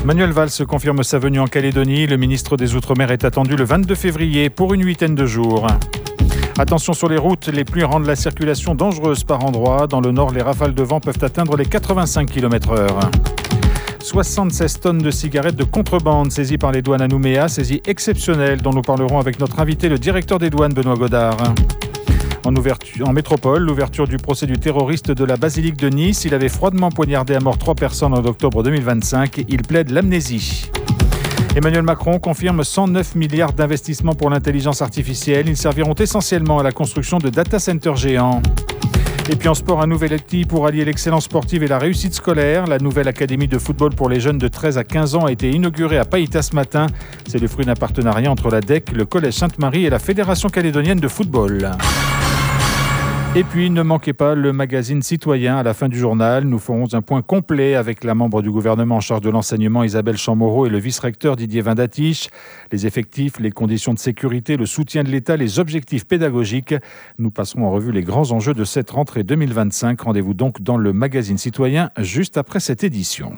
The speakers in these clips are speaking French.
Manuel Valls confirme sa venue en Calédonie. Le ministre des Outre-mer est attendu le 22 février pour une 8aine de jours. Attention sur les routes, les pluies rendent la circulation dangereuse par endroits. Dans le nord, les rafales de vent peuvent atteindre les 85 km/h. 76 tonnes de cigarettes de contrebande saisies par les douanes à Nouméa, saisie exceptionnelle dont nous parlerons avec notre invité, le directeur des douanes, Benoît Godard. En métropole, l'ouverture du procès du terroriste de la basilique de Nice. Il avait froidement poignardé à mort 3 personnes en octobre 2025. Il plaide l'amnésie. Emmanuel Macron confirme 109 milliards d'investissements pour l'intelligence artificielle. Ils serviront essentiellement à la construction de data centers géants. Et puis en sport, un nouvel outil pour allier l'excellence sportive et la réussite scolaire. La nouvelle académie de football pour les jeunes de 13 à 15 ans a été inaugurée à Païta ce matin. C'est le fruit d'un partenariat entre la DEC, le Collège Sainte-Marie et la Fédération calédonienne de football. Et puis, ne manquez pas le magazine Citoyen à la fin du journal. Nous ferons un point complet avec la membre du gouvernement en charge de l'enseignement, Isabelle Chamorro, et le vice-recteur Didier Vindatiche. Les effectifs, les conditions de sécurité, le soutien de l'État, les objectifs pédagogiques. Nous passerons en revue les grands enjeux de cette rentrée 2025. Rendez-vous donc dans le magazine Citoyen juste après cette édition.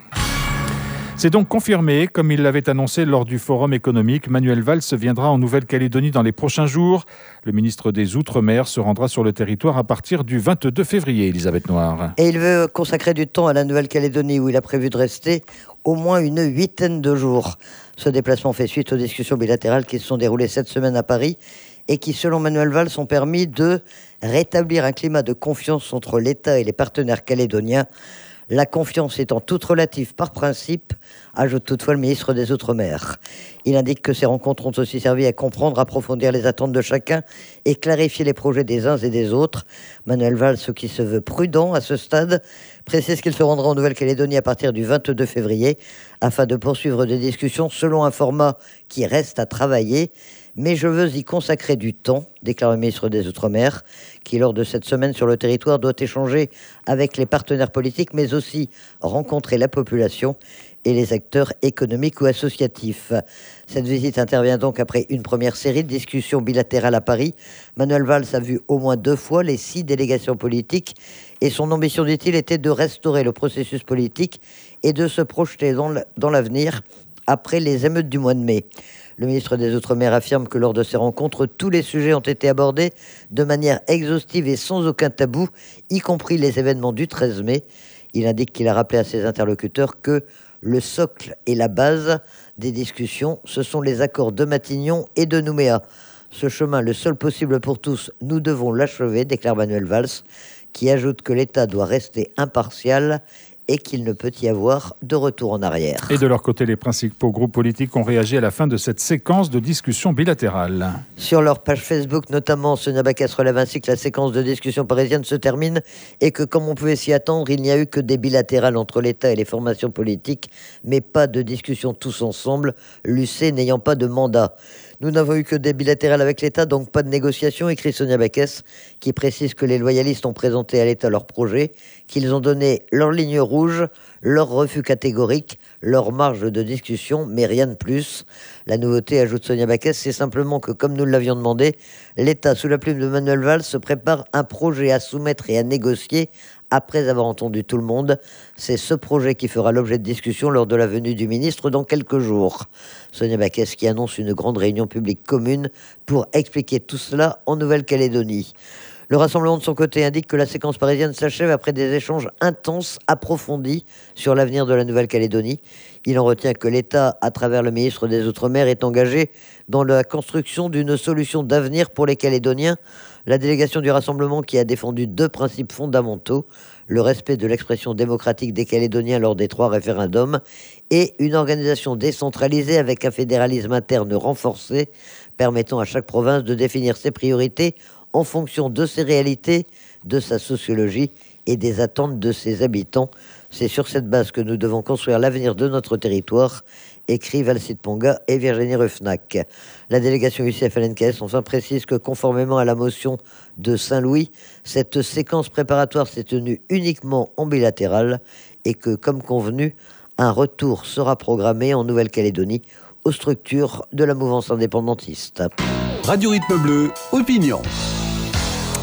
C'est donc confirmé, comme il l'avait annoncé lors du Forum économique, Manuel Valls viendra en Nouvelle-Calédonie dans les prochains jours. Le ministre des Outre-mer se rendra sur le territoire à partir du 22 février, Elisabeth Noir. Et il veut consacrer du temps à la Nouvelle-Calédonie où il a prévu de rester au moins une 8aine de jours. Ce déplacement fait suite aux discussions bilatérales qui se sont déroulées cette semaine à Paris et qui, selon Manuel Valls, ont permis de rétablir un climat de confiance entre l'État et les partenaires calédoniens. La confiance étant toute relative par principe, ajoute toutefois le ministre des Outre-mer. Il indique que ces rencontres ont aussi servi à comprendre, approfondir les attentes de chacun et clarifier les projets des uns et des autres. Manuel Valls, qui se veut prudent à ce stade, précise qu'il se rendra en Nouvelle-Calédonie à partir du 22 février afin de poursuivre des discussions selon un format qui reste à travailler. Mais je veux y consacrer du temps, déclare le ministre des Outre-mer, qui, lors de cette semaine sur le territoire, doit échanger avec les partenaires politiques, mais aussi rencontrer la population et les acteurs économiques ou associatifs. Cette visite intervient donc après une première série de discussions bilatérales à Paris. Manuel Valls a vu au moins 2 fois les 6 délégations politiques et son ambition, dit-il, était de restaurer le processus politique et de se projeter dans l'avenir après les émeutes du mois de mai. Le ministre des Outre-mer affirme que lors de ces rencontres, tous les sujets ont été abordés de manière exhaustive et sans aucun tabou, y compris les événements du 13 mai. Il indique qu'il a rappelé à ses interlocuteurs que le socle et la base des discussions, ce sont les accords de Matignon et de Nouméa. Ce chemin, le seul possible pour tous, nous devons l'achever, déclare Manuel Valls, qui ajoute que l'État doit rester impartial et qu'il ne peut y avoir de retour en arrière. Et de leur côté, les principaux groupes politiques ont réagi à la fin de cette séquence de discussions bilatérales. Sur leur page Facebook, notamment, Sonia Backès relève ainsi que la séquence de discussions parisiennes se termine et que, comme on pouvait s'y attendre, il n'y a eu que des bilatérales entre l'État et les formations politiques, mais pas de discussions tous ensemble, l'UC n'ayant pas de mandat. Nous n'avons eu que des bilatérales avec l'État, donc pas de négociations, écrit Sonia Backès, qui précise que les loyalistes ont présenté à l'État leur projet, qu'ils ont donné leur ligne rouge, leur refus catégorique, leur marge de discussion, mais rien de plus. La nouveauté, ajoute Sonia Backès, c'est simplement que, comme nous l'avions demandé, l'État, sous la plume de Manuel Valls, se prépare un projet à soumettre et à négocier après avoir entendu tout le monde. C'est ce projet qui fera l'objet de discussion lors de la venue du ministre dans quelques jours. Sonia Backès qui annonce une grande réunion publique commune pour expliquer tout cela en Nouvelle-Calédonie. Le Rassemblement, de son côté, indique que la séquence parisienne s'achève après des échanges intenses, approfondis sur l'avenir de la Nouvelle-Calédonie. Il en retient que l'État, à travers le ministre des Outre-mer, est engagé dans la construction d'une solution d'avenir pour les Calédoniens. La délégation du Rassemblement qui a défendu 2 principes fondamentaux, le respect de l'expression démocratique des Calédoniens lors des 3 référendums et une organisation décentralisée avec un fédéralisme interne renforcé, permettant à chaque province de définir ses priorités en fonction de ses réalités, de sa sociologie et des attentes de ses habitants. C'est sur cette base que nous devons construire l'avenir de notre territoire, écrivent Alcide Ponga et Virginie Ruffnac. La délégation UCF-LNKS enfin précise que, conformément à la motion de Saint-Louis, cette séquence préparatoire s'est tenue uniquement en bilatéral et que, comme convenu, un retour sera programmé en Nouvelle-Calédonie aux structures de la mouvance indépendantiste. Radio Rythme Bleu, opinion.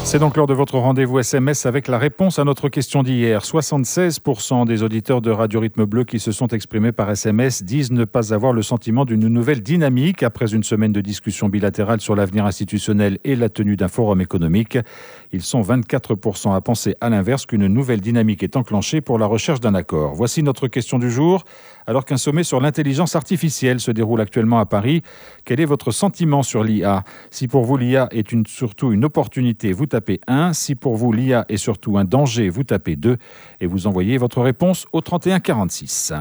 C'est donc l'heure de votre rendez-vous SMS avec la réponse à notre question d'hier. 76% des auditeurs de Radio Rythme Bleu qui se sont exprimés par SMS disent ne pas avoir le sentiment d'une nouvelle dynamique après une semaine de discussions bilatérales sur l'avenir institutionnel et la tenue d'un forum économique. Ils sont 24% à penser à l'inverse qu'une nouvelle dynamique est enclenchée pour la recherche d'un accord. Voici notre question du jour. Alors qu'un sommet sur l'intelligence artificielle se déroule actuellement à Paris, quel est votre sentiment sur l'IA ? Si pour vous l'IA est surtout une opportunité, vous tapez 1. Si pour vous l'IA est surtout un danger, vous tapez 2. Et vous envoyez votre réponse au 31 46.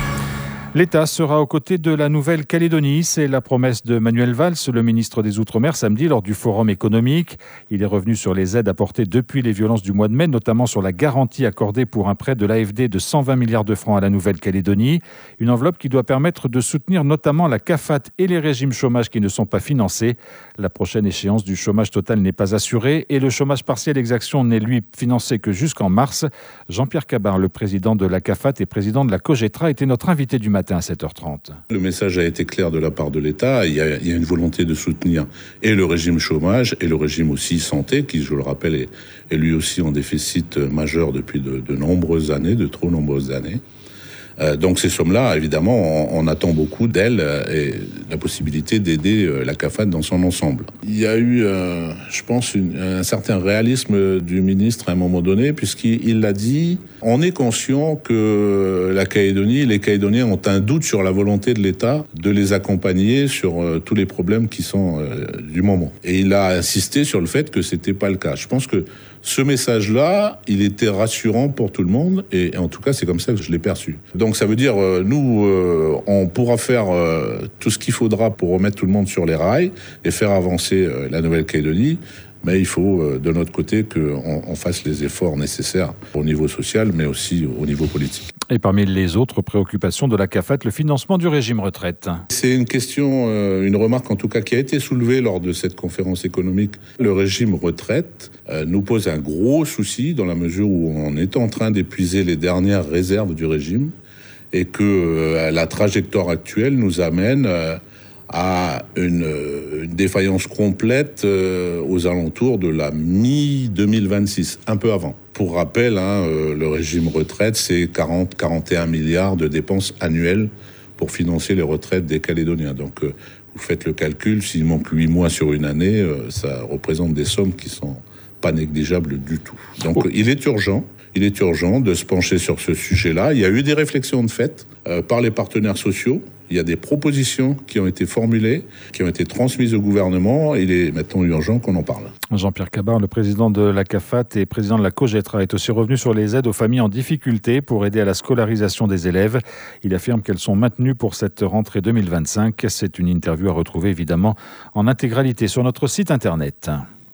L'État sera aux côtés de la Nouvelle-Calédonie. C'est la promesse de Manuel Valls, le ministre des Outre-mer, samedi lors du forum économique. Il est revenu sur les aides apportées depuis les violences du mois de mai, notamment sur la garantie accordée pour un prêt de l'AFD de 120 milliards de francs à la Nouvelle-Calédonie. Une enveloppe qui doit permettre de soutenir notamment la CAFAT et les régimes chômage qui ne sont pas financés. La prochaine échéance du chômage total n'est pas assurée et le chômage partiel exaction n'est lui financé que jusqu'en mars. Jean-Pierre Cabar, le président de la CAFAT et président de la COGETRA, était notre invité du matin à 7h30. Le message a été clair de la part de l'État. Il y a une volonté de soutenir et le régime chômage et le régime aussi santé, qui, je le rappelle, est lui aussi en déficit majeur depuis de nombreuses années, de trop nombreuses années. Donc ces sommes-là, évidemment, on attend beaucoup d'elles et la possibilité d'aider la CAFAT dans son ensemble. Il y a eu, je pense, un certain réalisme du ministre à un moment donné, puisqu'il l'a dit, on est conscient que la Calédonie, les Calédoniens ont un doute sur la volonté de l'État de les accompagner sur tous les problèmes qui sont du moment. Et il a insisté sur le fait que c'était pas le cas. Je pense que ce message-là, il était rassurant pour tout le monde, et en tout cas, c'est comme ça que je l'ai perçu. Donc ça veut dire, nous, on pourra faire tout ce qu'il faudra pour remettre tout le monde sur les rails et faire avancer la Nouvelle-Calédonie, mais il faut, de notre côté, qu'on fasse les efforts nécessaires au niveau social, mais aussi au niveau politique. Et parmi les autres préoccupations de la CAFAT, le financement du régime retraite. C'est une question, une remarque en tout cas, qui a été soulevée lors de cette conférence économique. Le régime retraite nous pose un gros souci dans la mesure où on est en train d'épuiser les dernières réserves du régime et que la trajectoire actuelle nous amène à une défaillance complète aux alentours de la mi-2026, un peu avant. Pour rappel, le régime retraite, c'est 41 milliards de dépenses annuelles pour financer les retraites des Calédoniens. Donc, vous faites le calcul, s'il manque 8 mois sur une année, ça représente des sommes qui sont pas négligeables du tout. Donc, il est urgent de se pencher sur ce sujet-là. Il y a eu des réflexions de fait par les partenaires sociaux. Il y a des propositions qui ont été formulées, qui ont été transmises au gouvernement. Il est maintenant urgent qu'on en parle. Jean-Pierre Cabar, le président de la CAFAT et président de la COGETRA, est aussi revenu sur les aides aux familles en difficulté pour aider à la scolarisation des élèves. Il affirme qu'elles sont maintenues pour cette rentrée 2025. C'est une interview à retrouver évidemment en intégralité sur notre site internet.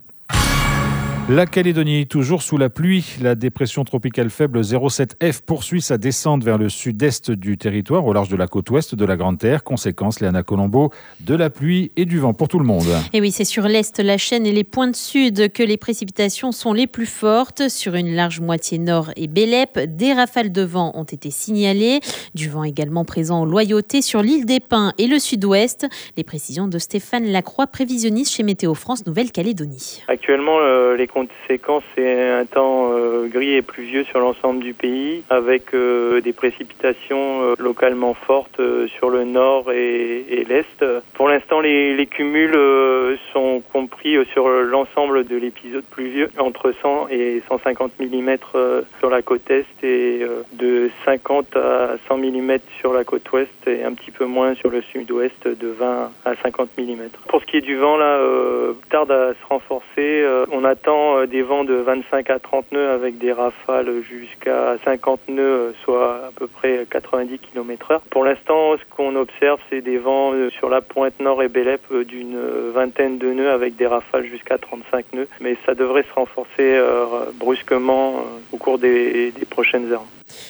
La Calédonie, toujours sous la pluie. La dépression tropicale faible 07F poursuit sa descente vers le sud-est du territoire, au large de la côte ouest de la Grande Terre. Conséquence, Léana Colombo, de la pluie et du vent pour tout le monde. Et oui, c'est sur l'est, la Chaîne et les pointes sud que les précipitations sont les plus fortes. Sur une large moitié nord et Bélep, des rafales de vent ont été signalées. Du vent également présent en Loyauté, sur l'île des Pins et le sud-ouest. Les précisions de Stéphane Lacroix, prévisionniste chez Météo France Nouvelle-Calédonie. Actuellement, les conséquences, c'est un temps gris et pluvieux sur l'ensemble du pays, avec des précipitations localement fortes sur le nord et l'est. Pour l'instant, les cumuls sont compris sur l'ensemble de l'épisode pluvieux, entre 100 et 150 mm sur la côte est et de 50 à 100 mm sur la côte ouest et un petit peu moins sur le sud-ouest, de 20 à 50 mm. Pour ce qui est du vent, là, tarde à se renforcer. On attend des vents de 25 à 30 nœuds avec des rafales jusqu'à 50 nœuds, soit à peu près 90 km/h. Pour l'instant, ce qu'on observe, c'est des vents sur la pointe nord et Bélep d'une vingtaine de nœuds avec des rafales jusqu'à 35 nœuds. Mais ça devrait se renforcer brusquement au cours des prochaines heures.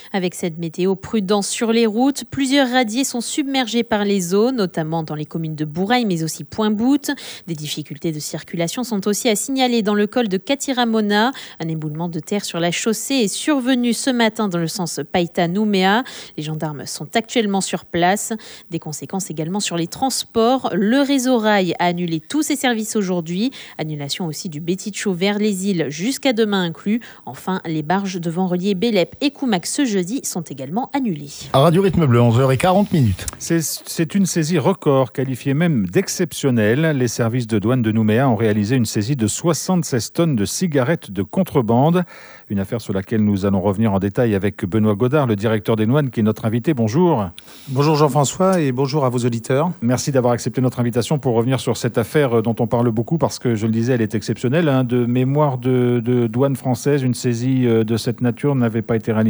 Avec cette météo, prudence sur les routes. Plusieurs radiers sont submergés par les eaux, notamment dans les communes de Bourail, mais aussi Pointe-Boute. Des difficultés de circulation sont aussi à signaler dans le col de Katiramona. Un éboulement de terre sur la chaussée est survenu ce matin dans le sens Païta-Nouméa. Les gendarmes sont actuellement sur place. Des conséquences également sur les transports. Le réseau rail a annulé tous ses services aujourd'hui. Annulation aussi du Bétitcho vers les îles jusqu'à demain inclus. Enfin, les barges devant relier Bélep et Koumac ce jeudi sont également annulées. À Radio Rythme Bleu, 11h40. C'est une saisie record, qualifiée même d'exceptionnelle. Les services de douane de Nouméa ont réalisé une saisie de 76 tonnes de cigarettes de contrebande. Une affaire sur laquelle nous allons revenir en détail avec Benoît Godard, le directeur des douanes, qui est notre invité. Bonjour. Bonjour Jean-François et bonjour à vos auditeurs. Merci d'avoir accepté notre invitation pour revenir sur cette affaire dont on parle beaucoup parce que, je le disais, elle est exceptionnelle. De mémoire de douane française, une saisie de cette nature n'avait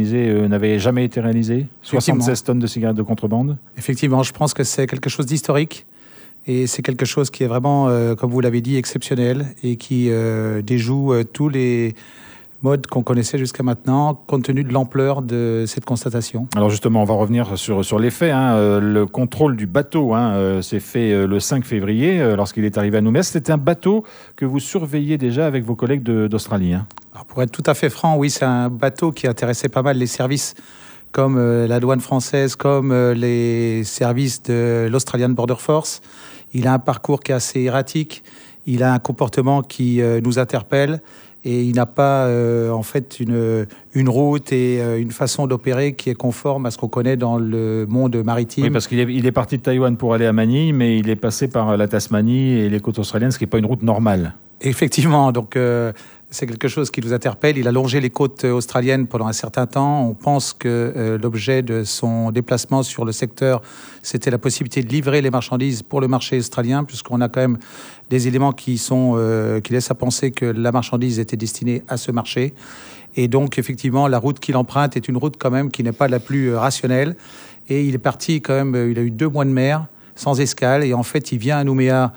jamais été réalisée. 76 tonnes de cigarettes de contrebande. Effectivement, je pense que c'est quelque chose d'historique. Et c'est quelque chose qui est vraiment, comme vous l'avez dit, exceptionnel et qui déjoue tous les modes qu'on connaissait jusqu'à maintenant, compte tenu de l'ampleur de cette constatation. Alors justement, on va revenir sur les faits. Le contrôle du bateau s'est fait le 5 février, lorsqu'il est arrivé à Nouméa. C'était un bateau que vous surveilliez déjà avec vos collègues d'Australie. Alors pour être tout à fait franc, oui, c'est un bateau qui intéressait pas mal les services comme la douane française, comme les services de l'Australian Border Force. Il a un parcours qui est assez erratique, il a un comportement qui nous interpelle et il n'a pas en fait une route et une façon d'opérer qui est conforme à ce qu'on connaît dans le monde maritime. Oui, parce qu'il est parti de Taïwan pour aller à Manille, mais il est passé par la Tasmanie et les côtes australiennes, ce qui n'est pas une route normale. Effectivement, donc c'est quelque chose qui nous interpelle. Il a longé les côtes australiennes pendant un certain temps. On pense que l'objet de son déplacement sur le secteur, c'était la possibilité de livrer les marchandises pour le marché australien, puisqu'on a quand même des éléments qui laissent à penser que la marchandise était destinée à ce marché. Et donc, effectivement, la route qu'il emprunte est une route quand même qui n'est pas la plus rationnelle. Et il est parti quand même, il a eu 2 mois de mer, sans escale. Et en fait, il vient à Nouméa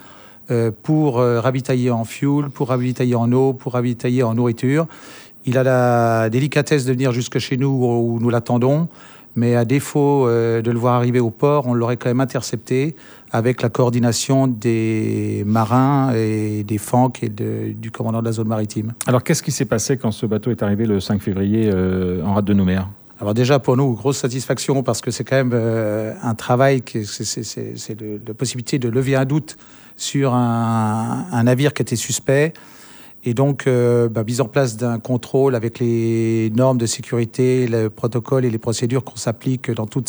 pour ravitailler en fuel, pour ravitailler en eau, pour ravitailler en nourriture. Il a la délicatesse de venir jusque chez nous où nous l'attendons, mais à défaut de le voir arriver au port, on l'aurait quand même intercepté avec la coordination des marins et des FANC et du commandant de la zone maritime. Alors qu'est-ce qui s'est passé quand ce bateau est arrivé le 5 février en rade de Nouméa ? Alors déjà pour nous, grosse satisfaction parce que c'est quand même un travail, c'est la possibilité de lever un doute sur un navire qui était suspect et donc mise en place d'un contrôle avec les normes de sécurité, le protocole et les procédures qu'on s'applique dans toutes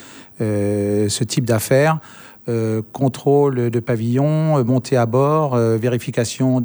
ce type d'affaires. Contrôle de pavillon, montée à bord, vérification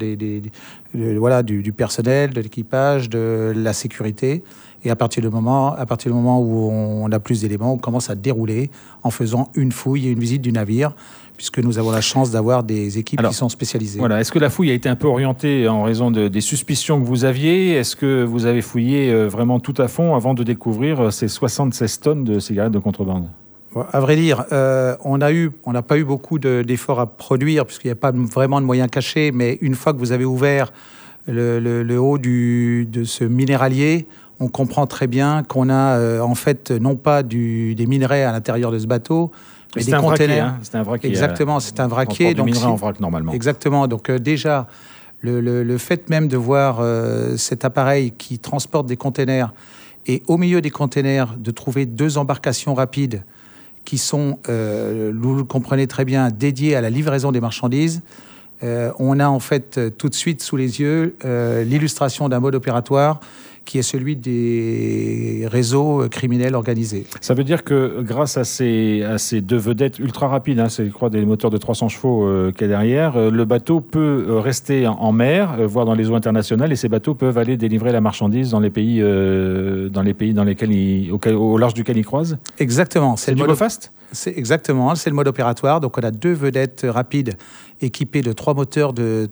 du personnel, de l'équipage, de la sécurité. Et à partir du moment où on a plus d'éléments, on commence à dérouler en faisant une fouille et une visite du navire, puisque nous avons la chance d'avoir des équipes qui sont spécialisées. Voilà. Est-ce que la fouille a été un peu orientée en raison des suspicions que vous aviez ? Est-ce que vous avez fouillé vraiment tout à fond avant de découvrir ces 76 tonnes de cigarettes de contrebande ? À vrai dire, on n'a pas eu beaucoup d'efforts à produire, puisqu'il n'y a pas vraiment de moyens cachés, mais une fois que vous avez ouvert le haut de ce minéralier, on comprend très bien qu'on a en fait non pas des minerais à l'intérieur de ce bateau, mais des containers. C'est un vraquier. Exactement, c'est un vraquier. Donc minerais en vrac normalement. Exactement. Donc déjà, le fait même de voir cet appareil qui transporte des containers et au milieu des containers de trouver 2 embarcations rapides qui sont, vous le comprenez très bien, dédiées à la livraison des marchandises. On a en fait tout de suite sous les yeux l'illustration d'un mode opératoire qui est celui des réseaux criminels organisés. Ça veut dire que grâce à ces 2 vedettes ultra rapides, c'est je crois des moteurs de 300 chevaux qu'il y a derrière, le bateau peut rester en mer, voire dans les eaux internationales, et ces bateaux peuvent aller délivrer la marchandise dans les pays dans lesquels au large duquel ils croisent. Exactement. C'est du go fast ? C'est exactement, c'est le mode opératoire. Donc on a 2 vedettes rapides équipées de 4 moteurs de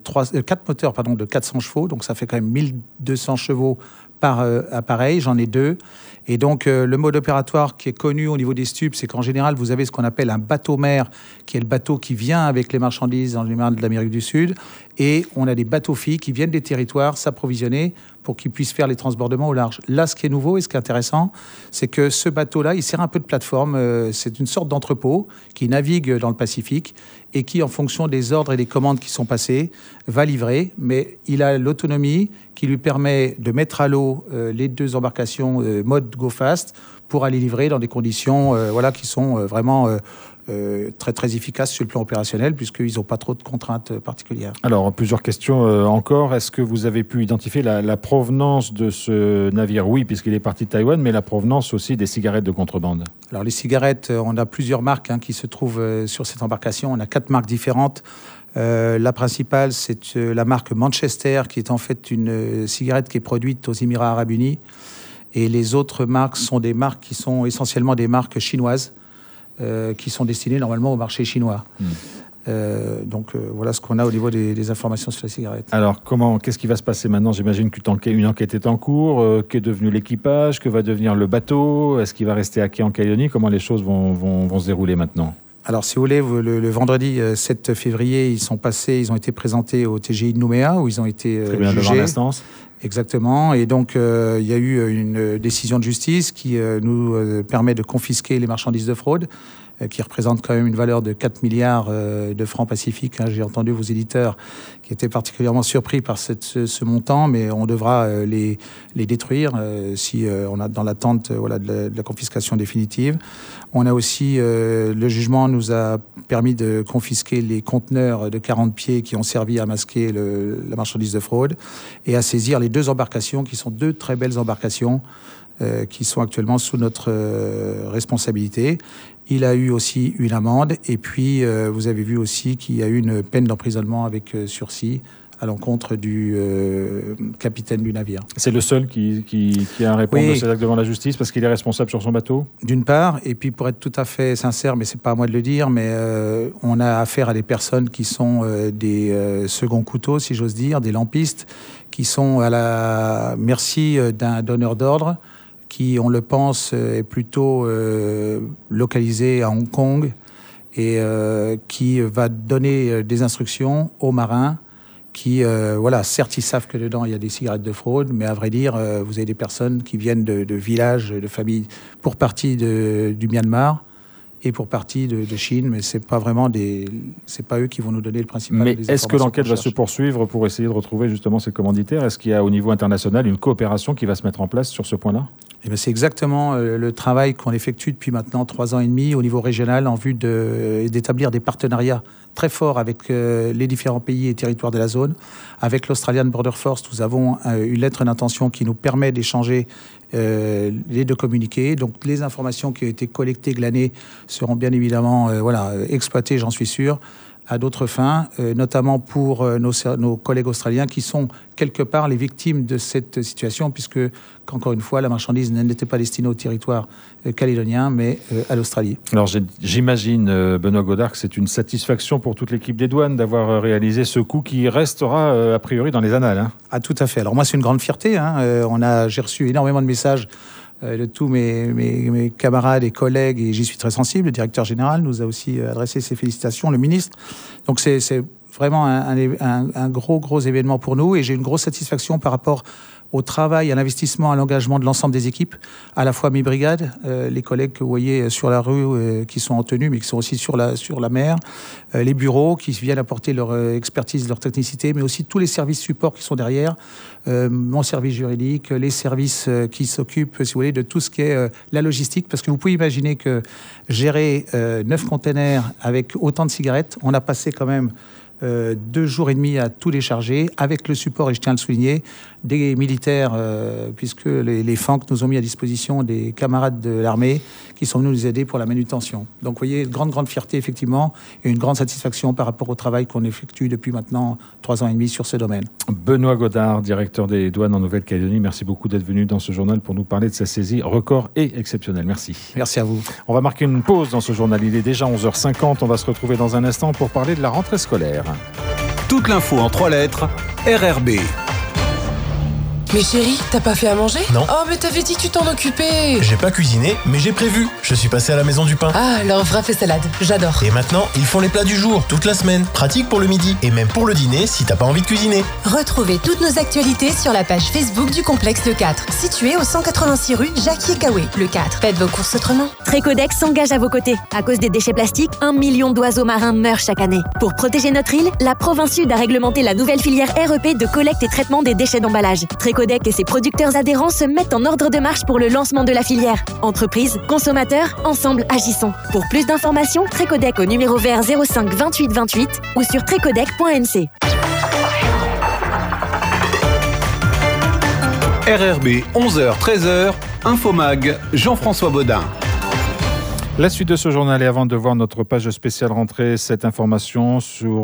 400 chevaux. Donc ça fait quand même 1200 chevaux par appareil. J'en ai 2. Et donc le mode opératoire qui est connu au niveau des stupes, c'est qu'en général vous avez ce qu'on appelle un bateau-mer, qui est le bateau qui vient avec les marchandises en général de l'Amérique du Sud. Et on a des bateaux-filles qui viennent des territoires s'approvisionner pour qu'ils puissent faire les transbordements au large. Là, ce qui est nouveau et ce qui est intéressant, c'est que ce bateau-là, il sert un peu de plateforme. C'est une sorte d'entrepôt qui navigue dans le Pacifique et qui, en fonction des ordres et des commandes qui sont passées, va livrer. Mais il a l'autonomie qui lui permet de mettre à l'eau les 2 embarcations mode Go Fast pour aller livrer dans des conditions qui sont vraiment très très efficaces sur le plan opérationnel, puisqu'ils n'ont pas trop de contraintes particulières. Alors, plusieurs questions encore. Est-ce que vous avez pu identifier la provenance de ce navire ? Oui, puisqu'il est parti de Taïwan, mais la provenance aussi des cigarettes de contrebande. Alors, les cigarettes, on a plusieurs marques qui se trouvent sur cette embarcation. On a 4 marques différentes. La principale, c'est la marque Manchester, qui est en fait une cigarette qui est produite aux Émirats Arabes Unis. Et les autres marques sont des marques qui sont essentiellement des marques chinoises, qui sont destinées normalement au marché chinois. Voilà ce qu'on a au niveau des informations sur la cigarette. Alors, qu'est-ce qui va se passer maintenant ? J'imagine qu'une enquête est en cours. Qu'est devenu l'équipage ? Que va devenir le bateau ? Est-ce qu'il va rester à quai en Calédonie ? Comment les choses vont se dérouler maintenant ? Alors, si vous voulez, le vendredi 7 février, ils ont été présentés au TGI de Nouméa, où ils ont été tribunal jugés. Devant l'instance. Exactement. Et donc, il y a eu une décision de justice qui nous permet de confisquer les marchandises de fraude, qui représentent quand même une valeur de 4 milliards de francs pacifiques. J'ai entendu vos éditeurs qui étaient particulièrement surpris par ce montant, mais on devra les détruire si on a dans l'attente de la confiscation définitive. On a aussi, le jugement nous a permis de confisquer les conteneurs de 40 pieds qui ont servi à masquer la marchandise de fraude et à saisir les 2 embarcations qui sont 2 très belles embarcations qui sont actuellement sous notre responsabilité. Il a eu aussi une amende et puis vous avez vu aussi qu'il y a eu une peine d'emprisonnement avec sursis à l'encontre du capitaine du navire. C'est le seul qui a à répondre de ces actes devant la justice parce qu'il est responsable sur son bateau ? D'une part, et puis pour être tout à fait sincère, mais c'est pas à moi de le dire, mais on a affaire à des personnes qui sont des seconds couteaux, si j'ose dire, des lampistes, qui sont à la merci d'un donneur d'ordre, qui, on le pense, est plutôt localisé à Hong Kong et qui va donner des instructions aux marins qui, certes, ils savent que dedans, il y a des cigarettes de fraude, mais à vrai dire, vous avez des personnes qui viennent de villages, de familles, pour partie du Myanmar et pour partie de Chine, mais c'est pas eux qui vont nous donner le principal. Mais est-ce que l'enquête va se poursuivre pour essayer de retrouver justement ces commanditaires ? Est-ce qu'il y a au niveau international une coopération qui va se mettre en place sur ce point-là ? C'est exactement le travail qu'on effectue depuis maintenant 3 ans et demi au niveau régional en vue d'établir des partenariats très forts avec les différents pays et territoires de la zone. Avec l'Australian Border Force, nous avons une lettre d'intention qui nous permet d'échanger et de communiquer. Donc les informations qui ont été collectées, glanées, seront bien évidemment exploitées, j'en suis sûr, à d'autres fins, notamment pour nos collègues australiens qui sont quelque part les victimes de cette situation, puisque, encore une fois, la marchandise n'était pas destinée au territoire calédonien, mais à l'Australie. Alors j'imagine, Benoît Godard, que c'est une satisfaction pour toute l'équipe des douanes d'avoir réalisé ce coup qui restera a priori dans les annales. Ah, tout à fait. Alors moi, c'est une grande fierté. J'ai reçu énormément de messages de tous mes camarades et collègues, et j'y suis très sensible. Le directeur général nous a aussi adressé ses félicitations, le ministre. Donc c'est vraiment un gros événement pour nous, et j'ai une grosse satisfaction par rapport au travail, à l'investissement, à l'engagement de l'ensemble des équipes, à la fois mes brigades, les collègues que vous voyez sur la rue qui sont en tenue, mais qui sont aussi sur la mer, les bureaux qui viennent apporter leur expertise, leur technicité, mais aussi tous les services supports qui sont derrière, mon service juridique, les services qui s'occupent, si vous voulez, de tout ce qui est la logistique, parce que vous pouvez imaginer que gérer 9 containers avec autant de cigarettes, on a passé quand même 2 jours et demi à tout décharger, avec le support, et je tiens à le souligner, des militaires, puisque les FANC nous ont mis à disposition des camarades de l'armée qui sont venus nous aider pour la manutention. Donc vous voyez, grande fierté effectivement, et une grande satisfaction par rapport au travail qu'on effectue depuis maintenant 3 ans et demi sur ce domaine. Benoît Godard, directeur des douanes en Nouvelle-Calédonie, merci beaucoup d'être venu dans ce journal pour nous parler de sa saisie record et exceptionnelle. Merci. Merci à vous. On va marquer une pause dans ce journal. Il est déjà 11h50. On va se retrouver dans un instant pour parler de la rentrée scolaire. Toute l'info en 3 lettres, RRB. Mais chérie, t'as pas fait à manger? Non. Oh, mais t'avais dit que tu t'en occupais. J'ai pas cuisiné, mais j'ai prévu. Je suis passé à la maison du pain. Ah, alors wrap et salade, j'adore. Et maintenant, ils font les plats du jour, toute la semaine. Pratique pour le midi. Et même pour le dîner, si t'as pas envie de cuisiner. Retrouvez toutes nos actualités sur la page Facebook du complexe Le 4, situé au 186 rue Jacquier-Caoué. Le 4. Faites vos courses autrement. Trécodex s'engage à vos côtés. À cause des déchets plastiques, 1 million d'oiseaux marins meurent chaque année. Pour protéger notre île, la Province Sud a réglementé la nouvelle filière REP de collecte et traitement des déchets d'emballage. Trécodex et ses producteurs adhérents se mettent en ordre de marche pour le lancement de la filière. Entreprises, consommateurs, ensemble agissons. Pour plus d'informations, Trécodex au numéro vert 05 28 28 ou sur trécodex.nc. RRB 11h-13h, Infomag, Jean-François Baudin. La suite de ce journal et avant de voir notre page spéciale rentrée, cette information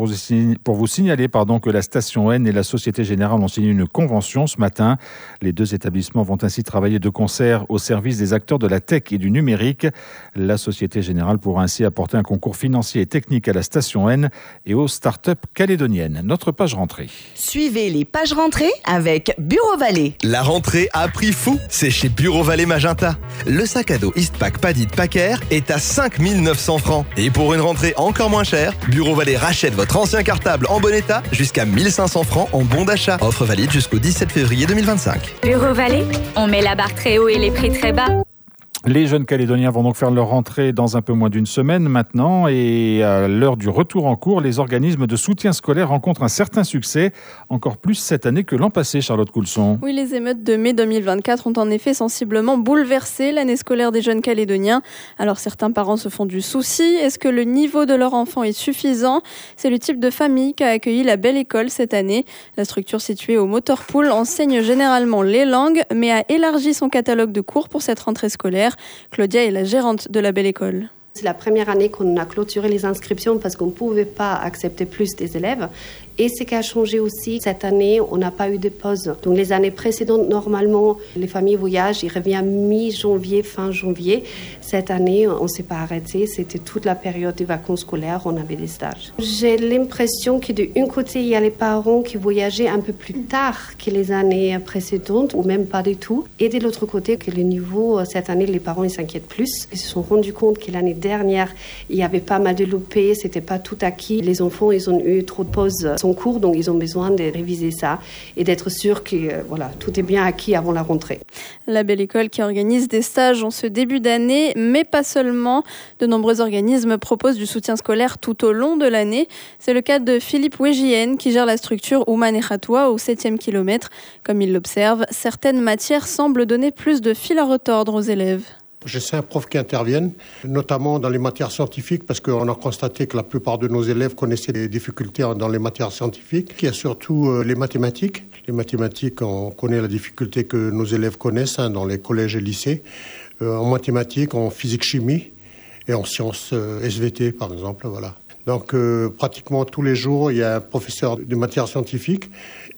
pour vous signaler que la Station N et la Société Générale ont signé une convention ce matin. Les deux établissements vont ainsi travailler de concert au service des acteurs de la tech et du numérique. La Société Générale pourra ainsi apporter un concours financier et technique à la Station N et aux startups calédoniennes. Notre page rentrée. Suivez les pages rentrées avec Bureau Vallée. La rentrée à prix fou, c'est chez Bureau Vallée Magenta. Le sac à dos Eastpak Paddy de Packer est à 5 900 francs. Et pour une rentrée encore moins chère, Bureau Vallée rachète votre ancien cartable en bon état jusqu'à 1 500 francs en bon d'achat. Offre valide jusqu'au 17 février 2025. Bureau Vallée, on met la barre très haut et les prix très bas. Les jeunes Calédoniens vont donc faire leur rentrée dans un peu moins d'une semaine maintenant et à l'heure du retour en cours, les organismes de soutien scolaire rencontrent un certain succès, encore plus cette année que l'an passé, Charlotte Coulson. Oui, les émeutes de mai 2024 ont en effet sensiblement bouleversé l'année scolaire des jeunes Calédoniens. Alors certains parents se font du souci. Est-ce que le niveau de leur enfant est suffisant ? C'est le type de famille qu'a accueilli la Belle École cette année. La structure située au Motorpool enseigne généralement les langues, mais a élargi son catalogue de cours pour cette rentrée scolaire. Claudia est la gérante de la Belle École. C'est la première année qu'on a clôturé les inscriptions parce qu'on ne pouvait pas accepter plus des élèves. Et ce qui a changé aussi, cette année, on n'a pas eu de pause. Donc les années précédentes, normalement, les familles voyagent, ils reviennent mi-janvier, fin janvier. Cette année, on ne s'est pas arrêté. C'était toute la période des vacances scolaires, on avait des stages. J'ai l'impression que d'un côté, il y a les parents qui voyageaient un peu plus tard que les années précédentes, ou même pas du tout. Et de l'autre côté, que le niveau, cette année, les parents ils s'inquiètent plus. Ils se sont rendus compte que l'année dernière, il y avait pas mal de loupés, c'était pas tout acquis. Les enfants, ils ont eu trop de pauses en cours, donc ils ont besoin de réviser ça et d'être sûr que tout est bien acquis avant la rentrée. La Belle École qui organise des stages en ce début d'année, mais pas seulement. De nombreux organismes proposent du soutien scolaire tout au long de l'année. C'est le cas de Philippe Wégienne qui gère la structure Ouman et Khatoua au 7e kilomètre. Comme il l'observe, certaines matières semblent donner plus de fil à retordre aux élèves. J'ai 5 profs qui interviennent, notamment dans les matières scientifiques, parce qu'on a constaté que la plupart de nos élèves connaissaient des difficultés dans les matières scientifiques. Il y a surtout les mathématiques. Les mathématiques, on connaît la difficulté que nos élèves connaissent dans les collèges et lycées. En mathématiques, en physique-chimie et en sciences SVT, par exemple. Voilà. Donc, pratiquement tous les jours, il y a un professeur de matières scientifiques.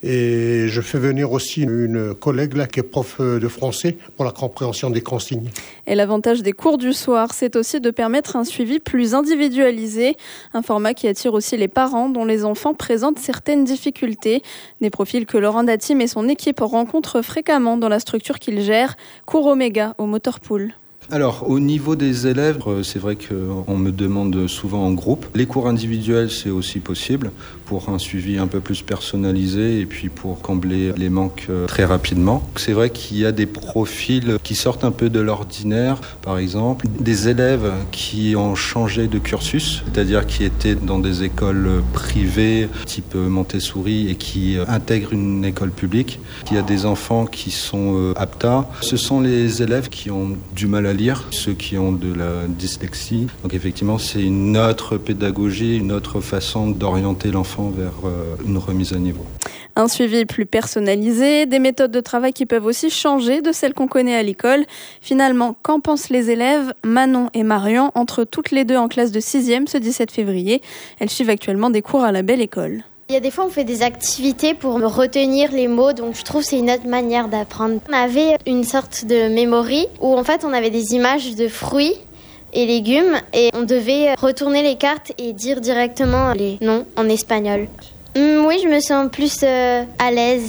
Et je fais venir aussi une collègue là, qui est prof de français pour la compréhension des consignes. Et l'avantage des cours du soir, c'est aussi de permettre un suivi plus individualisé. Un format qui attire aussi les parents dont les enfants présentent certaines difficultés. Des profils que Laurent Datim et son équipe rencontrent fréquemment dans la structure qu'il gère, Cours Oméga au Motorpool. Alors, au niveau des élèves, c'est vrai qu'on me demande souvent en groupe. Les cours individuels, c'est aussi possible pour un suivi un peu plus personnalisé et puis pour combler les manques très rapidement. C'est vrai qu'il y a des profils qui sortent un peu de l'ordinaire. Par exemple, des élèves qui ont changé de cursus, c'est-à-dire qui étaient dans des écoles privées type Montessori et qui intègrent une école publique. Il y a des enfants qui sont APTA. Ce sont les élèves qui ont du mal à lire, ceux qui ont de la dyslexie. Donc effectivement, c'est une autre pédagogie, une autre façon d'orienter l'enfant vers une remise à niveau. Un suivi plus personnalisé, des méthodes de travail qui peuvent aussi changer de celles qu'on connaît à l'école. Finalement, qu'en pensent les élèves ? Manon et Marion entrent toutes les deux en classe de 6e ce 17 février. Elles suivent actuellement des cours à la Belle École. Il y a des fois, on fait des activités pour retenir les mots, donc je trouve que c'est une autre manière d'apprendre. On avait une sorte de memory où en fait on avait des images de fruits et légumes et on devait retourner les cartes et dire directement les noms en espagnol. Oui, je me sens plus à l'aise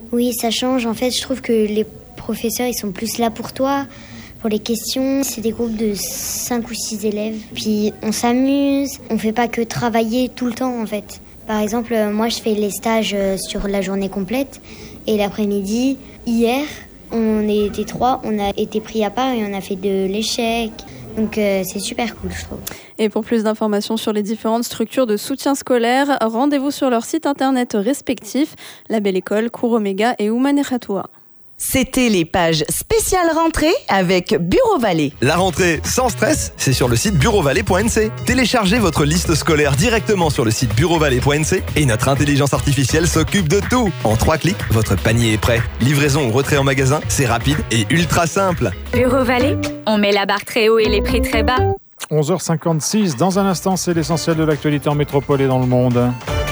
Oui, ça change. En fait, je trouve que les professeurs, ils sont plus là pour toi, pour les questions. C'est des groupes de 5 ou 6 élèves. Puis on s'amuse, on fait pas que travailler tout le temps en fait. Par exemple, moi je fais les stages sur la journée complète et l'après-midi, hier, on était 3, on a été pris à part et on a fait de l'échec. Donc c'est super cool, je trouve. Et pour plus d'informations sur les différentes structures de soutien scolaire, rendez-vous sur leurs sites internet respectifs, La Belle École, Cours Oméga et Oumané-Khatoua. C'était les pages spéciales rentrée avec Bureau Vallée. La rentrée sans stress, c'est sur le site bureauvalet.nc. Téléchargez votre liste scolaire directement sur le site bureauvalet.nc et notre intelligence artificielle s'occupe de tout. En 3 clics, votre panier est prêt. Livraison ou retrait en magasin, c'est rapide et ultra simple. Bureau Vallée, on met la barre très haut et les prix très bas. 11h56, dans un instant, c'est l'essentiel de l'actualité en métropole et dans le monde.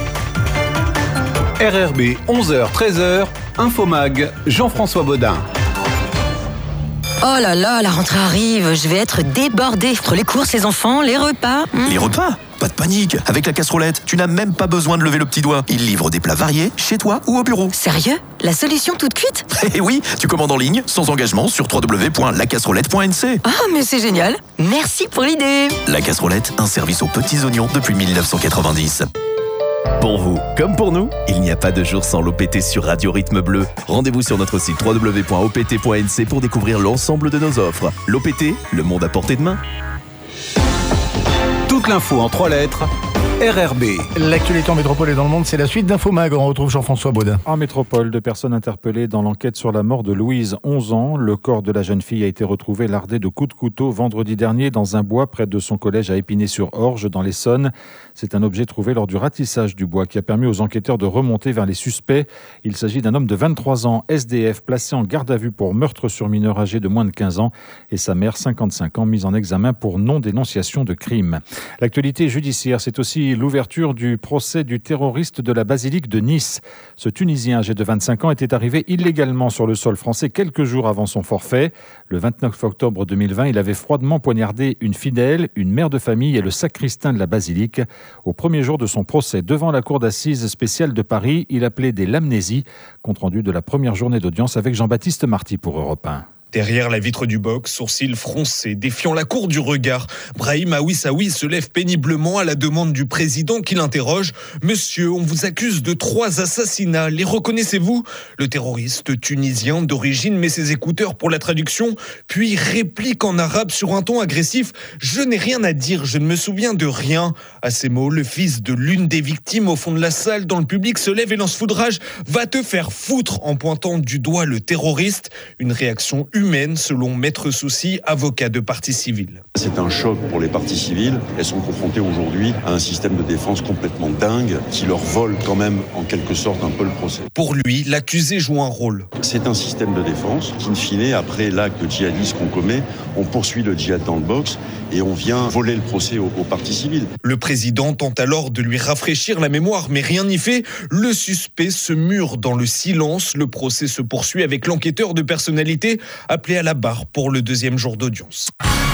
RRB, 11h, 13h, Infomag, Jean-François Baudin. Oh là là, la rentrée arrive, je vais être débordée. Entre les courses, les enfants, les repas. Les repas ? Pas de panique, avec la casserolette, tu n'as même pas besoin de lever le petit doigt. Il livre des plats variés, chez toi ou au bureau. Sérieux ? La solution toute cuite ? Eh oui, tu commandes en ligne, sans engagement, sur www.lacasserolette.nc. Oh, mais c'est génial. Merci pour l'idée. La Casserolette, un service aux petits oignons depuis 1990. Pour vous, comme pour nous, il n'y a pas de jour sans l'OPT sur Radio Rythme Bleu. Rendez-vous sur notre site www.opt.nc pour découvrir l'ensemble de nos offres. L'OPT, le monde à portée de main. Toute l'info en 3 lettres. RRB. L'actualité en métropole et dans le monde, c'est la suite d'Infomag. On retrouve Jean-François Baudin. En métropole, 2 personnes interpellées dans l'enquête sur la mort de Louise, 11 ans. Le corps de la jeune fille a été retrouvé lardé de coups de couteau vendredi dernier dans un bois près de son collège à Épinay-sur-Orge, dans l'Essonne. C'est un objet trouvé lors du ratissage du bois qui a permis aux enquêteurs de remonter vers les suspects. Il s'agit d'un homme de 23 ans, SDF, placé en garde à vue pour meurtre sur mineur âgé de moins de 15 ans et sa mère, 55 ans, mise en examen pour non-dénonciation de crime. L'actualité judiciaire, c'est aussi l'ouverture du procès du terroriste de la basilique de Nice. Ce Tunisien âgé de 25 ans était arrivé illégalement sur le sol français quelques jours avant son forfait. Le 29 octobre 2020, il avait froidement poignardé une fidèle, une mère de famille et le sacristain de la basilique. Au premier jour de son procès devant la cour d'assises spéciale de Paris, il appelait des l'amnésie. Compte rendu de la première journée d'audience avec Jean-Baptiste Marty pour Europe 1. Derrière la vitre du box, sourcils froncés, défiant la cour du regard, Brahim Awissaoui se lève péniblement à la demande du président qui l'interroge. « Monsieur, on vous accuse de 3 assassinats, les reconnaissez-vous ?» Le terroriste tunisien d'origine met ses écouteurs pour la traduction, puis réplique en arabe sur un ton agressif « Je n'ai rien à dire, je ne me souviens de rien ». À ces mots, le fils de l'une des victimes au fond de la salle, dans le public, se lève et lance foudrage « Va te faire foutre » en pointant du doigt le terroriste. Une réaction humaine, selon Maître Soucy, avocat de partie civile. C'est un choc pour les parties civiles. Elles sont confrontées aujourd'hui à un système de défense complètement dingue qui leur vole quand même en quelque sorte un peu le procès. Pour lui, l'accusé joue un rôle. C'est un système de défense qui, in fine, après l'acte djihadiste qu'on commet, on poursuit le djihad dans le box et on vient voler le procès aux parties civiles. Le président tente alors de lui rafraîchir la mémoire, mais rien n'y fait. Le suspect se mure dans le silence. Le procès se poursuit avec l'enquêteur de personnalité appelé à la barre pour le 2e jour d'audience.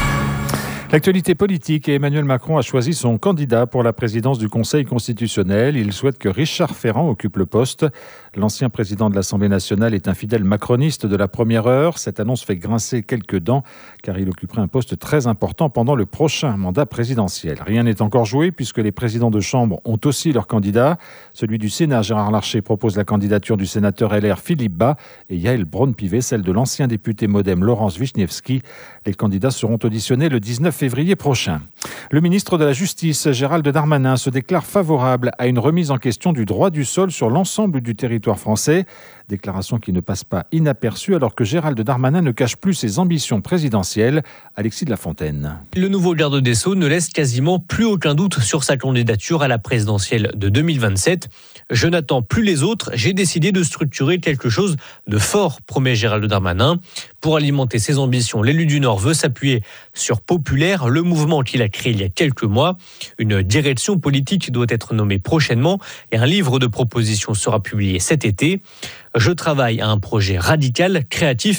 L'actualité politique, et Emmanuel Macron a choisi son candidat pour la présidence du Conseil constitutionnel. Il souhaite que Richard Ferrand occupe le poste. L'ancien président de l'Assemblée nationale est un fidèle macroniste de la première heure. Cette annonce fait grincer quelques dents, car il occuperait un poste très important pendant le prochain mandat présidentiel. Rien n'est encore joué, puisque les présidents de chambre ont aussi leur candidat. Celui du Sénat, Gérard Larcher, propose la candidature du sénateur LR Philippe Bas et Yaël Braun-Pivet, celle de l'ancien député MoDem Laurence Vichnievski. Les candidats seront auditionnés le 19 février prochain. Le ministre de la Justice, Gérald Darmanin, se déclare favorable à une remise en question du droit du sol sur l'ensemble du territoire français. Déclaration qui ne passe pas inaperçue alors que Gérald Darmanin ne cache plus ses ambitions présidentielles. Alexis de la Fontaine. Le nouveau garde des Sceaux ne laisse quasiment plus aucun doute sur sa candidature à la présidentielle de 2027. Je n'attends plus les autres, j'ai décidé de structurer quelque chose de fort, promet Gérald Darmanin. Pour alimenter ses ambitions, l'élu du Nord veut s'appuyer sur Populaire, le mouvement qu'il a créé il y a quelques mois. Une direction politique doit être nommée prochainement et un livre de propositions sera publié cet été. Je travaille à un projet radical, créatif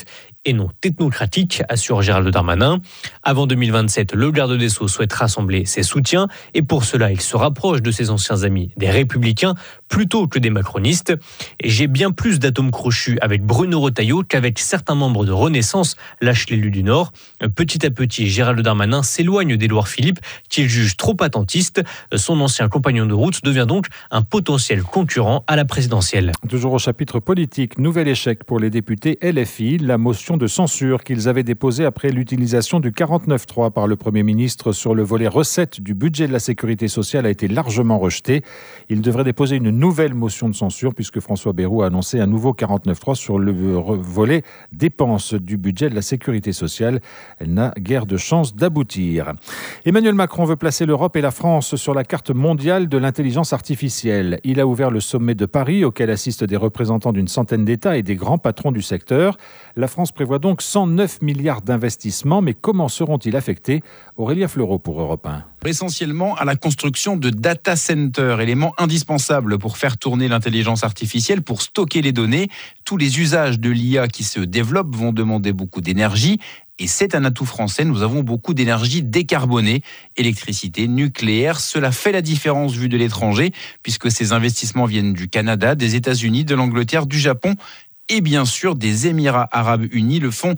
et non technocratique, assure Gérald Darmanin. Avant 2027, le garde des Sceaux souhaite rassembler ses soutiens et pour cela, il se rapproche de ses anciens amis des Républicains plutôt que des macronistes. Et j'ai bien plus d'atomes crochus avec Bruno Retailleau qu'avec certains membres de Renaissance, lâche l'élu du Nord. Petit à petit, Gérald Darmanin s'éloigne d'Édouard Philippe, qu'il juge trop attentiste. Son ancien compagnon de route devient donc un potentiel concurrent à la présidentielle. Toujours au chapitre politique, nouvel échec pour les députés LFI. La motion de censure qu'ils avaient déposée après l'utilisation du 49.3 par le Premier ministre sur le volet recettes du budget de la sécurité sociale a été largement rejetée. Ils devraient déposer une nouvelle motion de censure puisque François Bayrou a annoncé un nouveau 49.3 sur le volet dépenses du budget de la sécurité sociale. Elle n'a guère de chance d'aboutir. Emmanuel Macron veut placer l'Europe et la France sur la carte mondiale de l'intelligence artificielle. Il a ouvert le sommet de Paris auquel assistent des représentants d'une centaine d'États et des grands patrons du secteur. La France prévoit donc 109 milliards d'investissements, mais comment seront-ils affectés ? Aurélien Fleureau pour Europe 1. Essentiellement à la construction de data centers, élément indispensable pour faire tourner l'intelligence artificielle, pour stocker les données. Tous les usages de l'IA qui se développent vont demander beaucoup d'énergie. Et c'est un atout français, nous avons beaucoup d'énergie décarbonée, électricité, nucléaire. Cela fait la différence vue de l'étranger, puisque ces investissements viennent du Canada, des États-Unis, de l'Angleterre, du Japon et bien sûr des Émirats arabes unis. Le fonds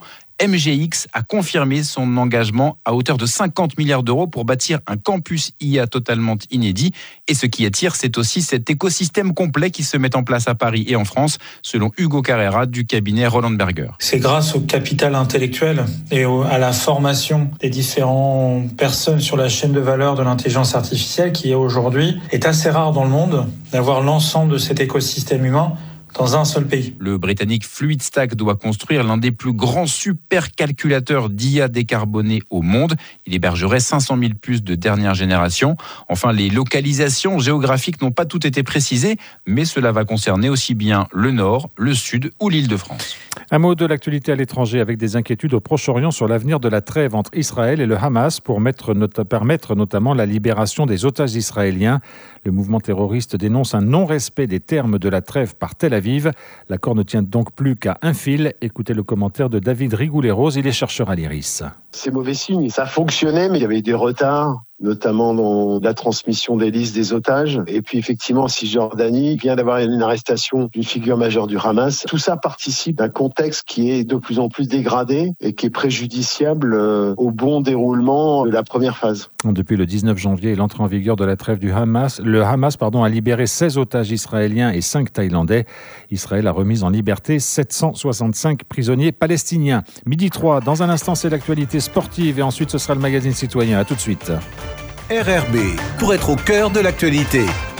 MGX a confirmé son engagement à hauteur de 50 milliards d'euros pour bâtir un campus IA totalement inédit. Et ce qui attire, c'est aussi cet écosystème complet qui se met en place à Paris et en France, selon Hugo Carrera du cabinet Roland Berger. C'est grâce au capital intellectuel et à la formation des différentes personnes sur la chaîne de valeur de l'intelligence artificielle qui aujourd'hui est assez rare dans le monde d'avoir l'ensemble de cet écosystème humain dans un seul pays. Le britannique Fluidstack doit construire l'un des plus grands supercalculateurs d'IA décarbonés au monde. Il hébergerait 500 000 puces de dernière génération. Enfin, les localisations géographiques n'ont pas toutes été précisées, mais cela va concerner aussi bien le Nord, le Sud ou l'Île-de-France. Un mot de l'actualité à l'étranger avec des inquiétudes au Proche-Orient sur l'avenir de la trêve entre Israël et le Hamas pour permettre notamment la libération des otages israéliens. Le mouvement terroriste dénonce un non-respect des termes de la trêve par Tel Aviv. L'accord ne tient donc plus qu'à un fil. Écoutez le commentaire de David Rigoulet-Rose, il est chercheur à l'IRIS. C'est mauvais signe. Ça fonctionnait, mais il y avait des retards, notamment dans la transmission des listes des otages. Et puis effectivement, en Cisjordanie, vient d'avoir une arrestation d'une figure majeure du Hamas. Tout ça participe d'un contexte qui est de plus en plus dégradé et qui est préjudiciable au bon déroulement de la première phase. Depuis le 19 janvier et l'entrée en vigueur de la trêve du Hamas, le Hamas a libéré 16 otages israéliens et 5 Thaïlandais. Israël a remis en liberté 765 prisonniers palestiniens. 12h03, dans un instant, c'est l'actualité sportive et ensuite ce sera le magazine citoyen. À tout de suite. RRB, pour être au cœur de l'actualité.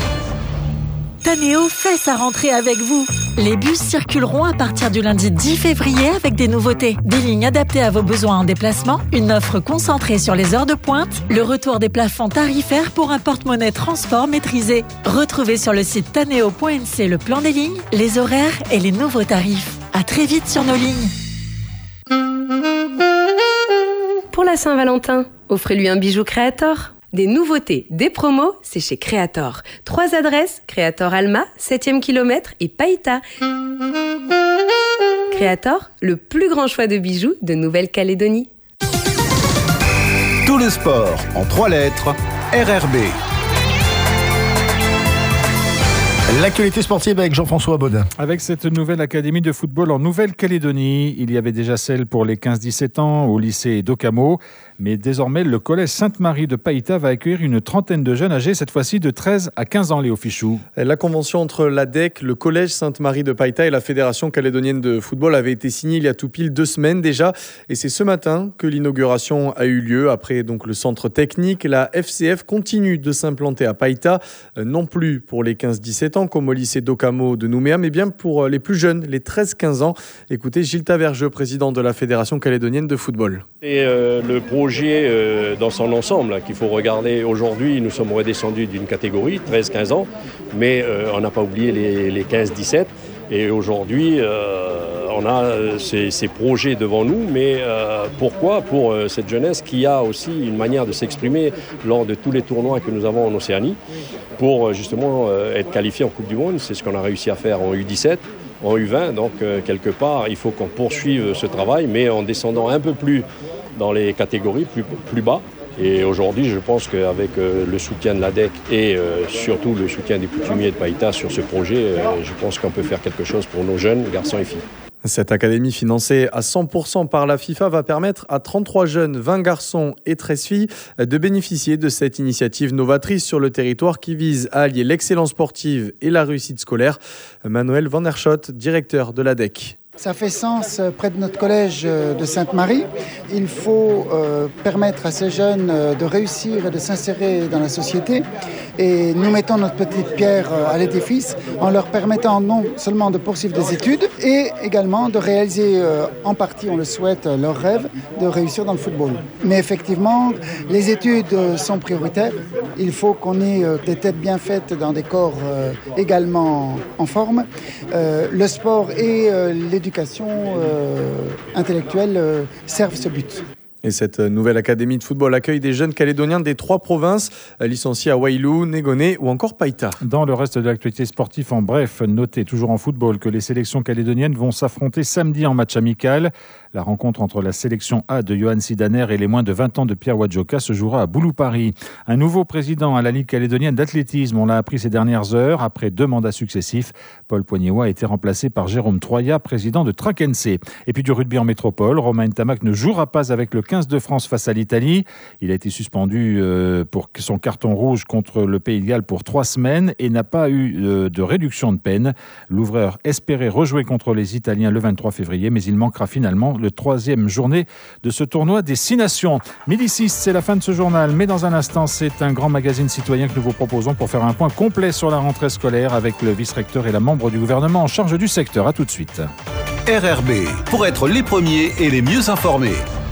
Taneo fait sa rentrée avec vous. Les bus circuleront à partir du lundi 10 février avec des nouveautés. Des lignes adaptées à vos besoins en déplacement, une offre concentrée sur les heures de pointe, le retour des plafonds tarifaires pour un porte-monnaie transport maîtrisé. Retrouvez sur le site taneo.nc le plan des lignes, les horaires et les nouveaux tarifs. À très vite sur nos lignes. Pour la Saint-Valentin, offrez-lui un bijou Créator. Des nouveautés, des promos, c'est chez Créator. 3 adresses, Créator Alma, 7e kilomètre et Païta. Créator, le plus grand choix de bijoux de Nouvelle-Calédonie. Tout le sport en 3 lettres, RRB. L'actualité sportive avec Jean-François Baudin. Avec cette nouvelle académie de football en Nouvelle-Calédonie, il y avait déjà celle pour les 15-17 ans au lycée d'Okamo. Mais désormais, le collège Sainte-Marie de Païta va accueillir une trentaine de jeunes âgés, cette fois-ci de 13 à 15 ans, Léo Fichou. La convention entre l'ADEC, le collège Sainte-Marie de Païta et la Fédération calédonienne de football avait été signée il y a tout pile 2 semaines déjà. Et c'est ce matin que l'inauguration a eu lieu. Après donc le centre technique, la FCF continue de s'implanter à Païta, non plus pour les 15-17 ans comme au lycée d'Okamo de Nouméa, mais bien pour les plus jeunes, les 13-15 ans. Écoutez Gilles Tavergeux, président de la Fédération calédonienne de football. Et le projet dans son ensemble qu'il faut regarder aujourd'hui, nous sommes redescendus d'une catégorie 13-15 ans, mais on n'a pas oublié les 15-17 et aujourd'hui on a ces projets devant nous, mais pourquoi ? Pour cette jeunesse qui a aussi une manière de s'exprimer lors de tous les tournois que nous avons en Océanie pour justement être qualifié en Coupe du Monde. C'est ce qu'on a réussi à faire en U17. en U20. Donc quelque part, il faut qu'on poursuive ce travail, mais en descendant un peu plus dans les catégories, plus bas. Et aujourd'hui, je pense qu'avec le soutien de l'ADEC et surtout le soutien des coutumiers de Païta sur ce projet, je pense qu'on peut faire quelque chose pour nos jeunes garçons et filles. Cette académie financée à 100% par la FIFA va permettre à 33 jeunes, 20 garçons et 13 filles de bénéficier de cette initiative novatrice sur le territoire qui vise à allier l'excellence sportive et la réussite scolaire. Manuel Van der Schot, directeur de l'ADEC. Ça fait sens près de notre collège de Sainte-Marie. Il faut permettre à ces jeunes de réussir et de s'insérer dans la société. Et nous mettons notre petite pierre à l'édifice en leur permettant non seulement de poursuivre des études et également de réaliser en partie, on le souhaite, leur rêve de réussir dans le football. Mais effectivement, les études sont prioritaires. Il faut qu'on ait des têtes bien faites dans des corps également en forme. Le sport et l'éducation intellectuelle servent ce but. Et cette nouvelle académie de football accueille des jeunes calédoniens des 3 provinces, licenciés à Wailou, Négoné ou encore Païta. Dans le reste de l'actualité sportive, en bref, notez toujours en football que les sélections calédoniennes vont s'affronter samedi en match amical. La rencontre entre la sélection A de Johan Sidaner et les moins de 20 ans de Pierre Wadjoka se jouera à Boulou-Paris. Un nouveau président à la Ligue calédonienne d'athlétisme, on l'a appris ces dernières heures. Après 2 mandats successifs, Paul Poignéois a été remplacé par Jérôme Troya, président de Trakense. Et puis du rugby en métropole, Romain Ntamak ne jouera pas avec le 15 de France face à l'Italie. Il a été suspendu pour son carton rouge contre le Pays de Galles pour 3 semaines et n'a pas eu de réduction de peine. L'ouvreur espérait rejouer contre les Italiens le 23 février, mais il manquera finalement le 3e journée de ce tournoi des 6 nations. 12h06, c'est la fin de ce journal, mais dans un instant, c'est un grand magazine citoyen que nous vous proposons pour faire un point complet sur la rentrée scolaire avec le vice-recteur et la membre du gouvernement en charge du secteur. À tout de suite. RRB, pour être les premiers et les mieux informés.